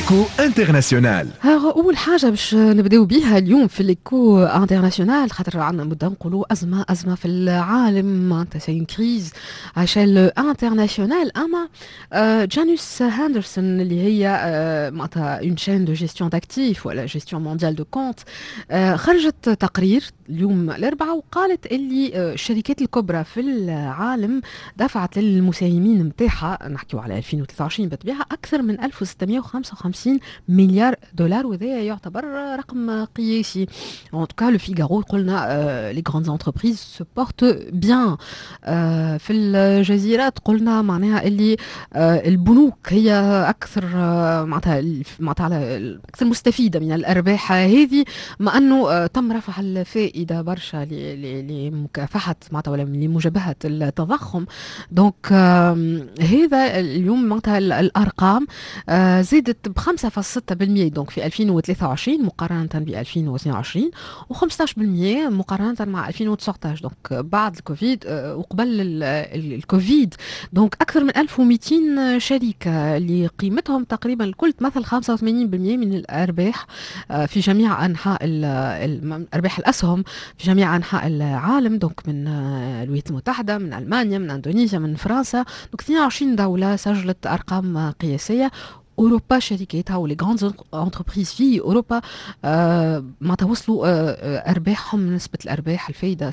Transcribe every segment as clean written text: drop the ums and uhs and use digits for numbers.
ليكو انترناسيونال. أول حاجة باش نبداو بيها اليوم في ليكو انترناسيونال، خاطر عندنا مدة نقولوا أزمة في العالم، معناتها سي كريز عشان انترناسيونال. أما جانوس هاندرسون اللي هي معناتها اون شين دو جيستيون داكتيف ولا جيستيون مونديال دو كونت، خرجت تقرير اليوم الأربعاء وقالت اللي الشركات الكبرى في العالم دفعت للمساهمين نتاعها، نحكيو على 2023 بالطبيعة، أكثر من 1655 مليار دولار، وهذا يعتبر رقم قياسي. En tout cas, le Figaro قلنا les grandes entreprises se portent bien. في الجزيرة قلنا معناها اللي البنوك هي أكثر معناتها أكثر مستفيدة من الأرباح هذه، مع أنه تم رفع الفائدة برشا لمكافحة معناتها ولا لمجابهة التضخم. دونك هذا اليوم معناتها الأرقام زادت ب 5.6% دونك في 2023 مقارنة ب 2022 و15% مقارنة مع 2019 دونك بعد الكوفيد وقبل الكوفيد. دونك أكثر من 1200 شركة اللي قيمتهم تقريبا الكل تمثل 85% من الأرباح في جميع أنحاء أرباح الأسهم في جميع أنحاء العالم، دونك من الولايات المتحدة، من ألمانيا، من إندونيسيا، من فرنسا. دونك 22 دولة سجلت أرقام قياسية. أوروبا شركاتها ولي غراند انتربريز في أوروبا ما توصلوا أرباحهم، نسبة الأرباح الفايدة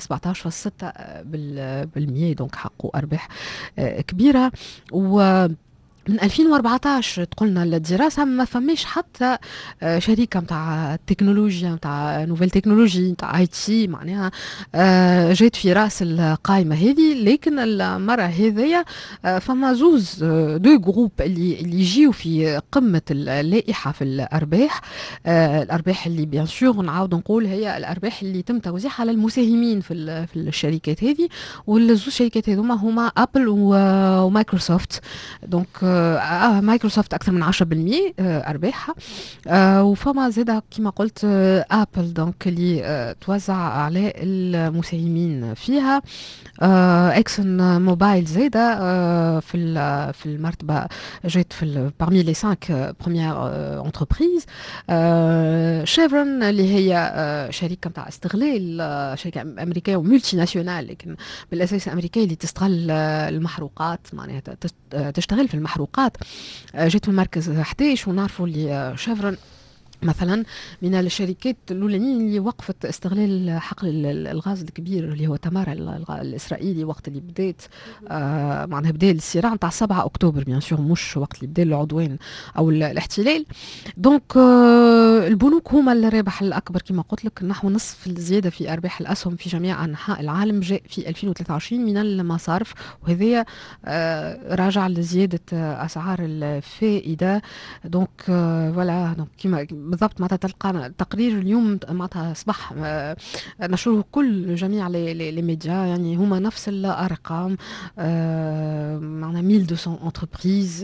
17.6%، دونك حققوا أرباح كبيرة. و من 2014 تقولنا الدراسة ما فماش حتى شركة متاع التكنولوجيا متاع نوفيل تكنولوجي متاع اي تي معناها جات في راس القائمة هذه. لكن المرة هذية فما زوز دو جروب اللي يجيو في قمة اللائحة في الأرباح. الأرباح اللي بيان سور نعاود نقول هي الأرباح اللي تم توزيعها على المساهمين في الشركات هذه، والزوز شركات هذوما هما أبل ومايكروسوفت. دونك مايكروسوفت أكثر من 10% أرباحها، وفما زادة كما قلت أبل دونك اللي توزع على المساهمين فيها. اكسون موبايل زادة في المرتبة، جات في parmi les 5 premières entreprises. شيفرون اللي هي شركة متاع استغلال، شركة أمريكية ومولتي ناسيونال لكن بالأساس أمريكية اللي تستغل المحروقات، معناها تشتغل في المحروقات، جات في المركز 11. ونعرفوا اللي شيفرون مثلا من الشركات الاولانيين اللي وقفت استغلال حقل الغاز الكبير اللي هو تمارا الاسرائيلي وقت اللي بدات معناها بدا الصراع نتاع 7 اكتوبر بيان سور، مش وقت اللي بدا العدوان او الاحتلال. دونك البنوك هما الرابح الاكبر كما قلت لك، نحو نصف الزياده في ارباح الاسهم في جميع انحاء العالم جاء في 2023 من المصارف، وهذا راجع لزياده اسعار الفائده. دونك فوالا دونك كما بالضبط معناتها تلقى تقرير اليوم معناتها صباح نشروه كل جميع لي ميديا، يعني هما نفس الارقام. معناها 1200 انتربريز،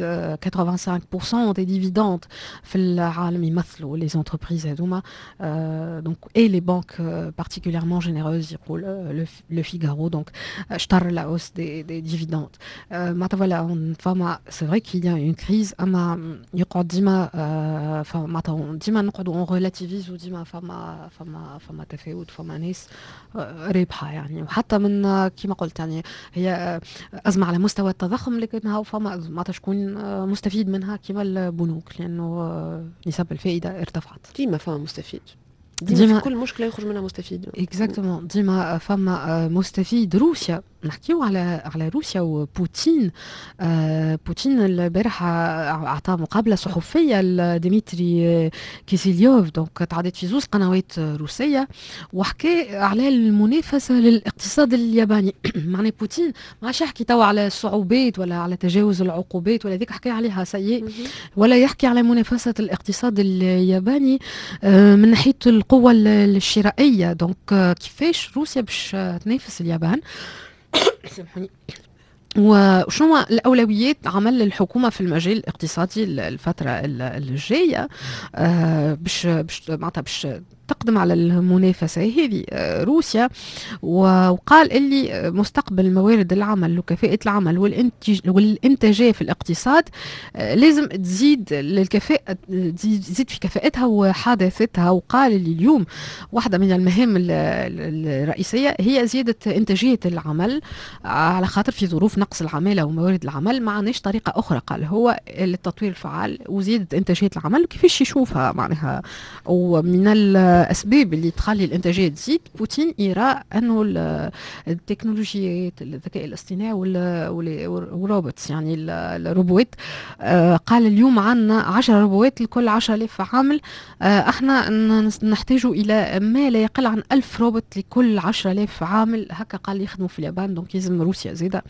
85% دي ديفيدوند في العالم يمثلوا لي انتربريز هذوما. دونك اي لي بانك بارتيكوليرمون جينيروز يقول لو فيغارو، دونك اشتر لا اوس دي ديفيدوند. معناتها فوالا فما سي فري كيل يا اون كريز، اما يقعد ديما معناتها ديما نقعدوا اون ريلاتيفيز، وديما فما تفاوت، فما ناس رابحه يعني. وحتى من كما قلت يعني هي ازمه على مستوى التضخم، لكنها فما معناتها شكون مستفيد منها كما البنوك، لانه نسب الفائده ارتفعت. ديما فما مستفيد، ديما في كل مشكله يخرج منها مستفيد. اكزاكتومون، ديما فما مستفيد. روسيا نحكيو على روسيا وبوتين. بوتين البارح اعطى مقابله صحفيه لديمتري كيسيليوف، دونك تعدت في زوز قنوات روسيه، وحكى على المنافسه للاقتصاد الياباني. معنى بوتين ما عادش يحكي توا على الصعوبات ولا على تجاوز العقوبات ولا ذيك حكى عليها سيء، ولا يحكي على منافسه الاقتصاد الياباني من ناحيه القوه الشرائيه. دونك كيفاش روسيا باش تنافس اليابان؟ سامحوني. وشنو الأولويات عمل الحكومة في المجال الاقتصادي الفترة الجاية باش معناتها باش تقدم على المنافسة هذه روسيا، وقال اللي مستقبل موارد العمل وكفاءة العمل والإنتاجية في الاقتصاد لازم تزيد الكفاءة، تزيد في كفاءتها وحداثتها. وقال اللي اليوم واحدة من المهام الرئيسية هي زيادة إنتاجية العمل، على خاطر في ظروف نقص العمالة وموارد العمل ما عندناش طريقة أخرى، قال هو التطوير الفعال وزيادة إنتاجية العمل. كيفاش يشوفها معناها؟ ومن الأسباب اللي تخلي الإنتاجية تزيد، بوتين يرى أنه التكنولوجيات، الذكاء الاصطناعي والروبوتس، يعني الروبوت. قال اليوم عندنا 10 روبوات لكل 10,000 عامل، احنا نحتاج إلى ما لا يقل عن 1000 روبوت لكل 10,000 عامل. هكا قال يخدموا في اليابان، دونك يلزم روسيا زيادة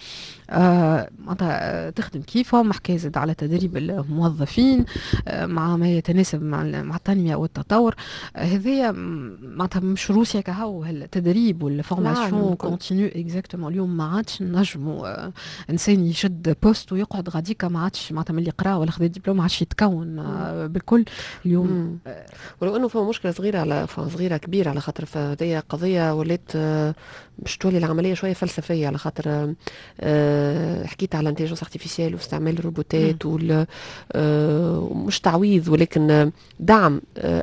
تخدم كيفهم. حكى زاد على تدريب الموظفين مع ما يتناسب مع التنمية والتطور. هذايا معناتها مش روسيا كهو، التدريب والفورماسيون كونتينيو اكزاكتومون. اليوم ما عادش نجموا انسان يشد بوست ويقعد غاديكا، ما عادش معناتها ملي قرا ولا خذ دبلوم ما عادش يتكون بالكل اليوم. ولو انه فما مشكله صغيره على صغيره كبيره، على خاطر فهذه قضيه ولات باش تولي العمليه شويه فلسفيه، على خاطر حكيت على انتيجنس ارتيفيسيال واستعمال الروبوتات مش تعويض ولكن دعم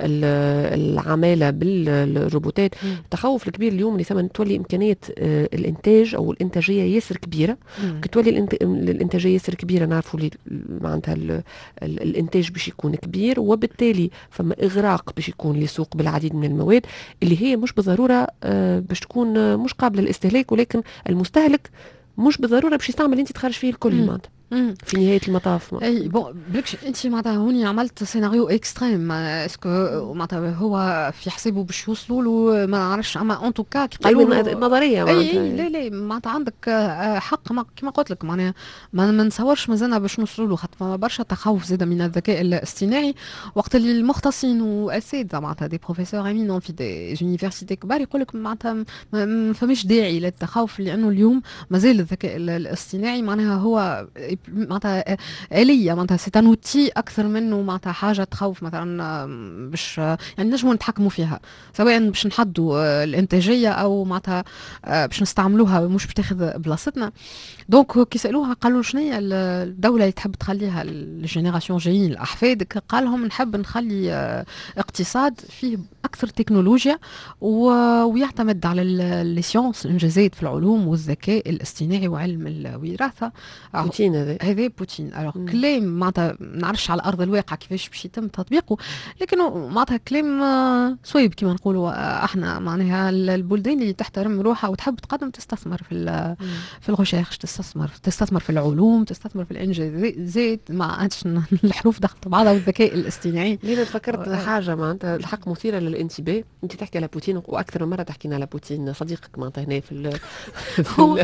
العماله بالروبوتات. التخوف الكبير اليوم اللي ثمن تولي امكانيه الانتاج او الانتاجيه ياسر كبيره. كتولي الانتاجيه ياسر كبيره، نعرفوا معناتها الانتاج باش يكون كبير، وبالتالي فما اغراق باش يكون لسوق بالعديد من المواد اللي هي مش بالضروره باش تكون مش قابله للاستهلاك، ولكن المستهلك مش بالضروره باش يستعمل انت تخرج فيه الكل معناتها في نهايه المطاف. اي بون بلكش انت معناتها هوني عملت سيناريو اكستريم، اسكو معناتها هو في حسابه باش يوصلوا له ما نعرفش، اما ان توكا كي قالوا نظريه معناتها لا معناتها عندك حق كما قلت لك، معناها ما نتصورش مازلنا باش نوصلوا له، خاطر برشا تخوف زاد من الذكاء الاصطناعي. وقت اللي المختصين واساتذه معناتها دي بروفيسور امينون في دي يونيفرسيتي كبار يقول لك معناتها ما فماش داعي للتخوف، لانه اليوم مازال الذكاء الاصطناعي معناها هو معناتها آلية، معناتها سي ان اوتي اكثر منه معناتها حاجه تخوف مثلا باش يعني نجموا نتحكموا فيها، سواء باش نحدوا الانتاجيه او معناتها باش نستعملوها مش باش تاخذ بلاصتنا. دونك كي سالوها قالوا شنو هي الدوله اللي تحب تخليها للجينيراسيون جايين لاحفادك؟ قال لهم نحب نخلي اقتصاد فيه اكثر تكنولوجيا ويعتمد على السيونس، الانجازات في العلوم والذكاء الاصطناعي وعلم الوراثه. بوتين هذا بوتين. الوغ كلام معناتها ما نعرفش على ارض الواقع كيفاش باش يتم تطبيقه، لكنه معناتها كلام صويب كما نقولوا احنا. معناها البلدان اللي تحترم روحها وتحب تقدم تستثمر في الغشاش، تستثمر في العلوم، تستثمر في الانجازات، ما عادش الحروف دخلت بعضها والذكاء الاصطناعي. لينا تفكرت حاجه معناتها الحق مثيره للانتباه. انت تحكي على بوتين واكثر من مره تحكينا على بوتين، صديقك معناتها هنا في هو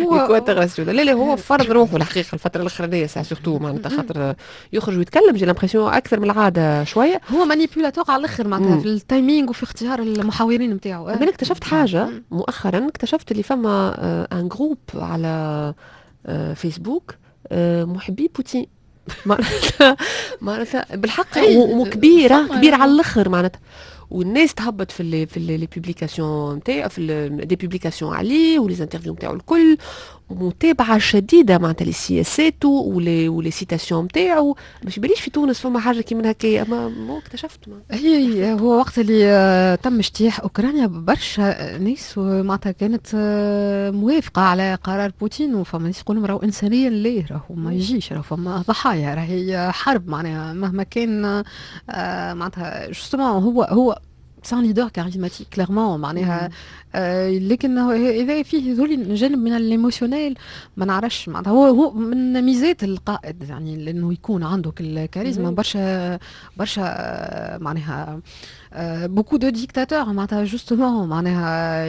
لا هو فرض روحه الحقيقه الفتره الاخرانيه سورتو معناتها خاطر يخرج ويتكلم جي لامبرسيون اكثر من العاده شويه. هو مانيبيولاتور على الاخر معناتها في التايمينج وفي اختيار المحاورين نتاعو. انا اكتشفت حاجه مؤخرا، اكتشفت اللي فما ان جروب على فيسبوك محبي بوتين معناتها بالحق وكبيره على الاخر معناتها، والناس تهبط في لي بوبليكاسيون نتاعو، في دي بوبليكاسيون عليه ولي انترفيو نتاعو الكل، متابعه شديده معناتها لسياساته ولي سيتاسيون نتاعو. مش باليش في تونس فما حاجه كي من هكايا، اما مو اكتشفت هي هو وقت اللي تم اجتياح اوكرانيا برشا ناس معناتها كانت موافقه على قرار بوتين، وفما ناس يقولوا راهو انسانيا ليه راهو ما يجيش، راهو فما ضحايا، راهي حرب معناها مهما كان معناتها جوستومون هو سان ليدر كاريزماتيك كليرمون معناها لكن اذا فيه ذول جانب من الايموشنال ما نعرفش معناتها هو من ميزات القائد يعني لانه يكون عنده الكاريزما. برشا معناها beaucoup de dictateurs معناتها justement معناها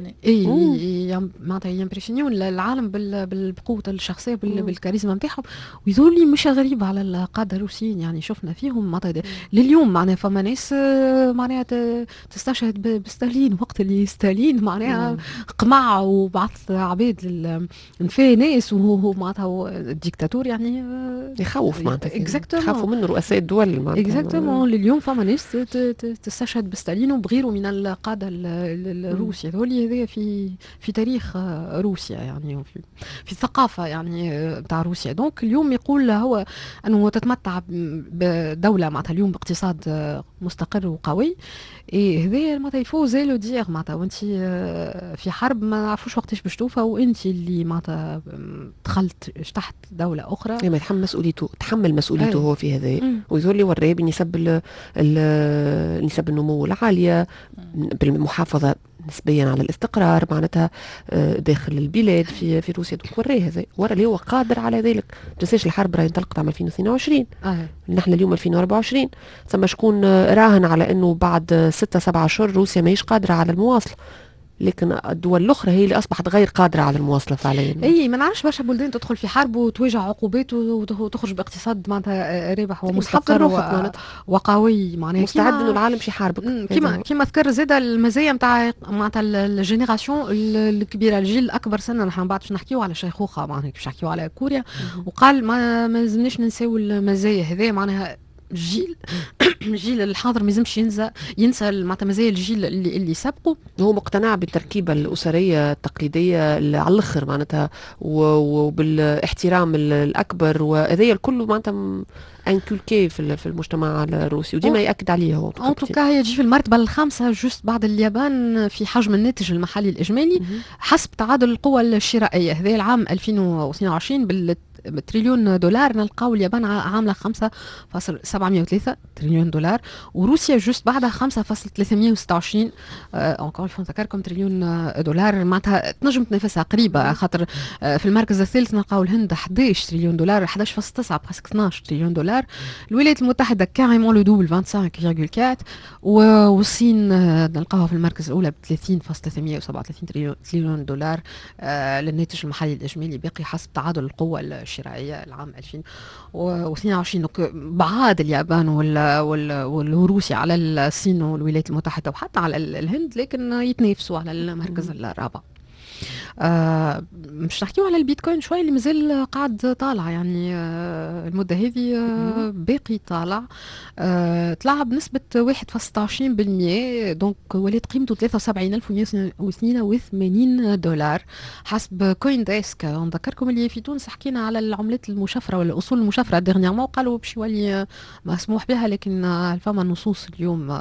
معناتها يمبرسيونيون العالم بالقوة الشخصية بالكاريزما نتاعهم، ويذولي مش غريب على القادة الروسيين يعني شفنا فيهم معناتها لليوم معناها فما ناس معناها تستشهد بستالين، وقت اللي ستالين معناها قمع وبعث عبيد نفى ناس، وهو معناتها الديكتاتور يعني يخوف معناتها اكزاكتومون يخافوا منه رؤساء الدول معناتها اكزاكتومون. اليوم فما ناس تستشهد بستالين وبغيره من القاده الروس هذول. هذا في تاريخ روسيا يعني في الثقافه يعني بتاع روسيا. دونك اليوم يقول هو انه تتمتع بدوله معناتها اليوم باقتصاد مستقر وقوي. ايه هذا معناتها يفو زي لو دير معناتها وانت في حرب ما نعرفوش وقتاش باش توفى، وانت اللي معناتها دخلت تحت دوله اخرى. ما تحمل مسؤوليته هو في هذا. ويظهر لي وراه بنسب نسب النمو العاليه، بالمحافظه نسبيا على الاستقرار معناتها داخل البلاد في روسيا. وراه هذا، ورا اللي هو قادر على ذلك. ما تنساش الحرب راهي انطلقت عام 2022، نحن اليوم 2024. ثم شكون راهن على انه بعد 6-7 اشهر روسيا ماهيش قادره على المواصله، لكن الدول الاخرى هي اللي اصبحت غير قادره على المواصله فعليا. اي ما نعرفش برشا بلدان تدخل في حرب وتواجه عقوبات وتخرج باقتصاد معناتها رابح ومستقر وقوي معناها مستعد انه العالم شي يحاربك. كيما ذكر زاده المزايا نتاع معناتها الجينيراسيون الكبيره، الجيل الاكبر سنا. نحن بعد باش نحكيو على شيخوخه معناها باش نحكيو على كوريا. وقال ما لازمناش ننساو المزايا هذه معناها الجيل الحاضر ما يلزمش ينسى معناتها مزايا الجيل اللي سبقه. هو مقتنع بالتركيبه الاسريه التقليديه اللي على الاخر معناتها وبالاحترام الاكبر، وهذا الكل معناتها انكولكي في المجتمع الروسي، وديما ياكد عليه هو. ان توكا هي تجي في المرتبه الخامسه جوست بعد اليابان في حجم الناتج المحلي الاجمالي حسب تعادل القوى الشرائيه. هذا العام 2022 بالتريليون دولار نلقاو اليابان عامله 5.703 تريليون دولار، وروسيا جوست بعدها 5.326 اونكور نذكركم تريليون دولار. معناتها تنجم تنافسها قريبه، خاطر في المركز الثالث نلقاو الهند 11 تريليون دولار، 11.9 برسك 12 تريليون دولار. الولايات المتحده كاريمون لو دوبل 25.4، والصين نلقاوها في المركز الاولى ب 30.337 تريليون دولار للناتج المحلي الاجمالي باقي حسب تعادل القوى الشرائيه العام 2022. دونك بعاد اليابان والروسيا على الصين والولايات المتحده وحتى على الهند، لكن يتنافسوا على المركز الرابع. مش نحكيو على البيتكوين شوي اللي مازال قاعد طالع يعني المده هذه باقي طالع، طلع بنسبه 1.26%. دونك ولات قيمته 73,182 دولار حسب كوين ديسك. نذكركم اللي في تونس حكينا على العملات المشفره ولا الاصول المشفره ديرنييرمون، قالوا باش يولي مسموح بها، لكن فما نصوص اليوم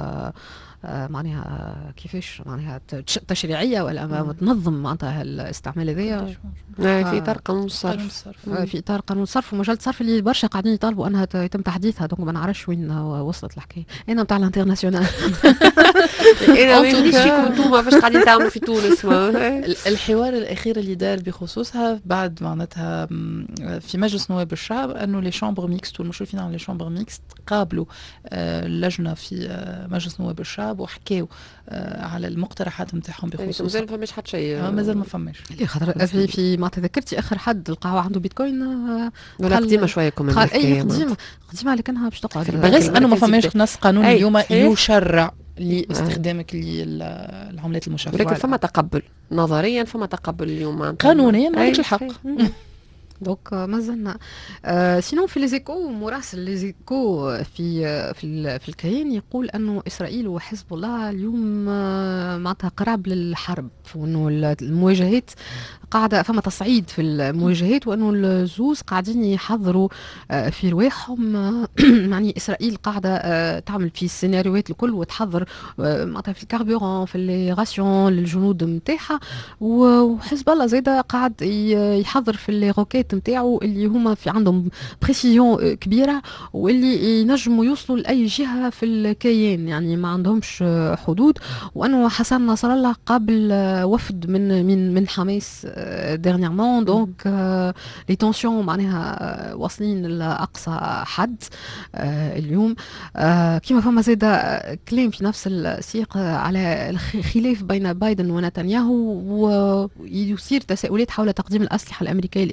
معناها كيفاش معناها تشريعيه ولا تنظم معناتها الاستعمال هذايا في اطار قانون الصرف. في اطار قانون الصرف ومجال الصرف اللي برشا قاعدين يطالبوا انها يتم تحديثها. دونك ما نعرفش وين وصلت الحكايه. انا نتاع الانترناسيونال انا ما يمنيش فيكم انتم فاش قاعدين تعملوا في تونس. الحوار الاخير اللي دار بخصوصها بعد معناتها في مجلس نواب الشعب انه لي شامبر ميكست والمشرفين على لي شامبر ميكست قابلوا اللجنه في مجلس نواب الشعب وحكاوا على المقترحات نتاعهم بخصوص. مازال ما فماش حتى شيء. مازال ما فماش. اللي خاطر في ما تذكرتي اخر حد لقاو عنده بيتكوين ولا قديمه شويه كمان. اي قديمه لكنها باش تقعد. غير انه ما فماش نص قانوني اليوم يشرع لاستخدامك للعملات المشفره. لكن فما تقبل نظريا، فما تقبل اليوم قانونيا ما عندكش الحق. دونك مازلنا سينون في ليزيكو مراسل ليزيكو في الكيان يقول انه اسرائيل وحزب الله اليوم معناتها قراب للحرب، وانه المواجهات قاعده فما تصعيد في المواجهات، وانه الزوز قاعدين يحضروا في رواحهم. يعني اسرائيل قاعده تعمل في السيناريوهات الكل وتحضر معناتها في الكاربورون في لي راسيون للجنود نتاعها، وحزب الله زاده قاعد يحضر في لي روكيت نتاعو اللي هما في عندهم بريسيزيون كبيره واللي ينجموا يوصلوا لاي جهه في الكيان، يعني ما عندهمش حدود. وانه حسن نصر الله قابل وفد من حماس ديرنييرمون. دونك لي تونسيون معناها واصلين لاقصى حد اليوم. كما فما زاده كلام في نفس السياق على الخلاف بين بايدن ونتنياهو، ويثير تساؤلات حول تقديم الاسلحه الامريكيه لاسرائيل.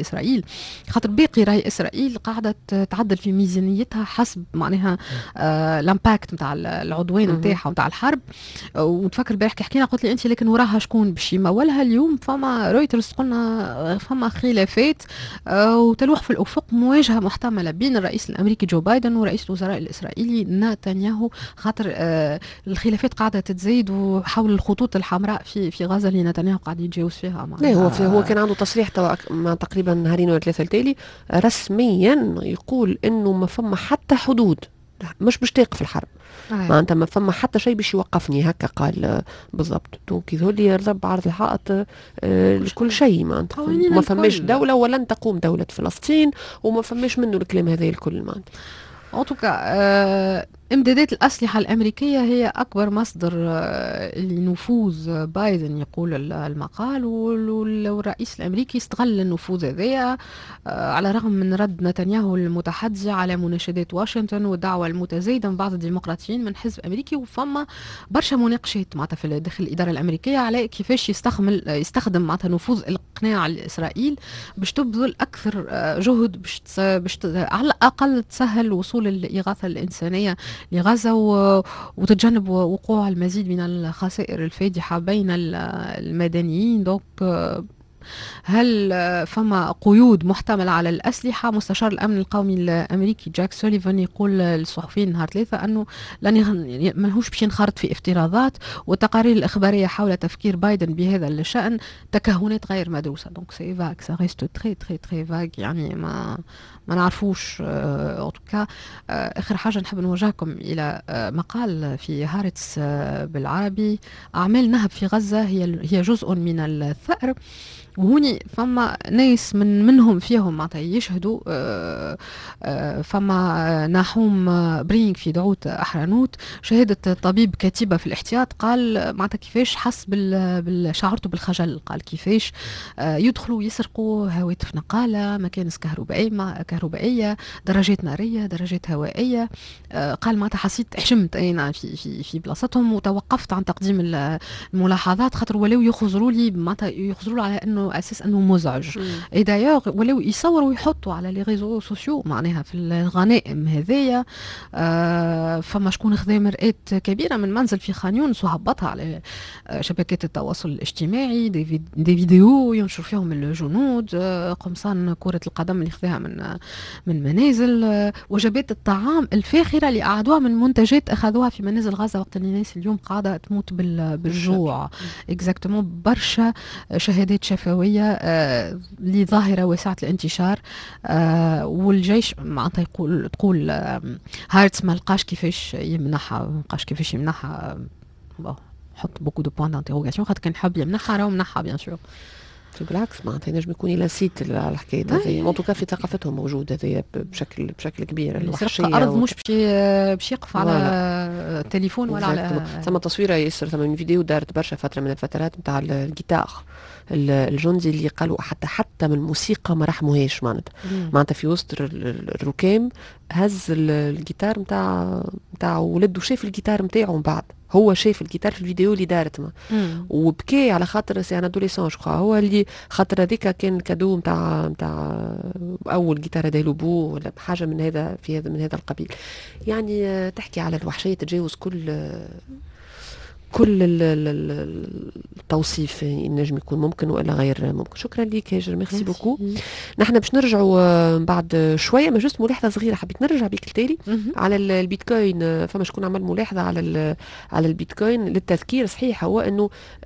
إسرائيل، خاطر باقي راهي إسرائيل قاعدة تعدل في ميزانيتها حسب معناها الامباكت نتاع العدوان نتاعها ونتاع الحرب. ونتفكر البارح كي حكينا قلت لي انت لكن وراها شكون باش يمولها. اليوم فما رويترز قلنا فما خلافات وتلوح في الافق مواجهه محتمله بين الرئيس الامريكي جو بايدن ورئيس الوزراء الاسرائيلي نتنياهو، خاطر الخلافات قاعده تتزايد وحول الخطوط الحمراء في غزه اللي نتنياهو قاعد يتجاوز فيها. لا هو كان عنده تصريح مع تقريبا نهارين ولا ثلاثه التالي رسميا يقول انه ما فما حتى حدود، مش توقف الحرب. معناتها ما فما حتى شيء باش يوقفني، هكا قال بالضبط. دونك يظهر لي ضرب عرض الحائط لكل شيء. معناتها ما فماش دولة ولن تقوم دولة فلسطين وما فماش منه الكلام هذا الكل. معناتها ان توكا امدادات الأسلحة الأمريكية هي أكبر مصدر لنفوذ بايدن يقول المقال، والرئيس الأمريكي استغل النفوذ هذا على الرغم من رد نتنياهو المتحدث على مناشدات واشنطن والدعوة المتزايدة من بعض الديمقراطيين من حزب أمريكي. وفما برشا مناقشات معناتها في داخل الإدارة الأمريكية على كيفاش يستخدم معناتها نفوذ الإقناع لإسرائيل باش تبذل أكثر جهد باش على الأقل تسهل وصول الإغاثة الإنسانية لغزة وتتجنب وقوع المزيد من الخسائر الفادحة بين المدنيين. دوك هل فما قيود محتملة على الأسلحة؟ مستشار الأمن القومي الأمريكي جاك سوليفان يقول للصحفيين نهار 3 أنه ماهوش باش ينخرط في افتراضات، والتقارير الإخبارية حول تفكير بايدن بهذا الشأن تكهنات غير مدروسة. دونك سي فاك سا ريست تري تري تري فاك، يعني ما نعرفوش. أوتوكا آخر حاجة نحب نوجهكم إلى مقال في هارتس بالعربي: أعمال نهب في غزة هي جزء من الثأر. وهوني فما ناس منهم فيهم معناتها يشهدوا. فما نحوم برينغ في دعوت أحرنوت شهادة طبيب كاتبة في الاحتياط، قال معناتها كيفاش حس شعرته بالخجل. قال كيفاش يدخلوا يسرقوا هواتف نقالة، مكانس كهربائية، درجات نارية، درجات هوائية. قال معناتها حسيت حشمت أنا في بلاصتهم وتوقفت عن تقديم الملاحظات خاطر ولاو يخزروا لي معناتها يخزروا على انه اساس انه مزعج. اي دايوغ ولاو يصوروا ويحطوا على لي ريزو سوسيو معناها في الغنائم هذيا. فما شكون خذا مرآة كبيرة من منزل في خان يونس وهبطها على شبكات التواصل الاجتماعي، دي فيديو ينشر فيهم الجنود، قمصان كرة القدم اللي خذاها من منازل، وجبات الطعام الفاخرة اللي أعادوها من منتجات أخذوها في منازل غزة وقت اللي الناس اليوم قاعدة تموت بالجوع. اكزاكتومون برشا شهادات شفوية لظاهرة واسعة الانتشار. والجيش معناتها تقول هارتس ما لقاش كيفاش يمنحها، حط بوكو دو بوان دانتيروغاسيون خاطر كان حاب يمنحها راهو منحها بيان سور. بالعكس معناتها ينجم يكون ينسيت على الحكايه هذه. ان توكا في ثقافتهم موجوده هذه بشكل كبير. الوحشيه الارض مش باش يقف على التليفون ولا على ثم تصويره ياسر. ثم فيديو دارت برشا فتره من الفترات نتاع الجيتار الجندي اللي قالوا حتى من الموسيقى ما رحموهاش. معناتها في وسط الركام هز الجيتار نتاع ولده، شاف الجيتار نتاعو من بعد، هو شاف الجيتار في الفيديو اللي دارت وبكي على خاطر سي ان ادوليسون جو هو اللي خاطر هذيك كان كادو نتاع اول جيتار دايلو بو ولا حاجه من هذا من هذا القبيل. يعني تحكي على الوحشيه تتجاوز كل التوصيف ينجم يكون ممكن ولا غير ممكن. شكرا لك هاجر، ميرسي بوكو. نحن باش نرجعوا بعد شويه، ما جست ملاحظه صغيره حبيت نرجع بيك التالي على البيتكوين. فما شكون عمل ملاحظه على البيتكوين للتذكير. صحيح هو انه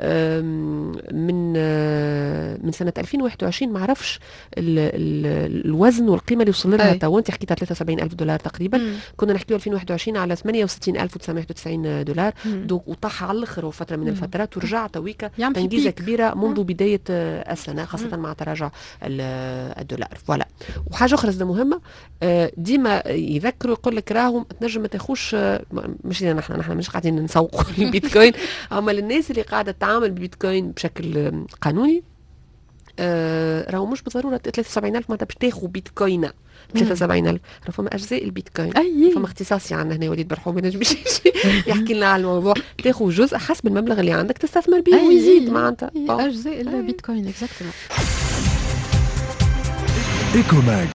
من سنه 2021 ما عرفش الوزن والقيمه اللي وصل لها تو. انت حكيت على 73,000 دولار تقريبا، كنا نحكيو 2021 على 68,990 دولار. دونك وطاح على الاخر فتره من الفترات ورجع تويكا تنجيزه كبيره منذ بدايه السنه، خاصه مع تراجع الدولار. فوالا. وحاجه اخرى مهمه ديما يذكروا يقول لك راهم تنجم ما تاخوش، مش نحن مش قاعدين نسوقوا البيتكوين، اما الناس اللي قاعده تتعامل بالبيتكوين بشكل قانوني راهو مش بالضروره 73,000 معناتها باش تاخذ بيتكوين 73,000. راه فما اجزاء البيتكوين، فما اختصاصي عندنا هنا وليد برحوم ما نجمش يحكي لنا على الموضوع. تاخذ جزء حسب المبلغ اللي عندك تستثمر به ويزيد معناتها اجزاء البيتكوين. اكزاكتومون. إيكوماج.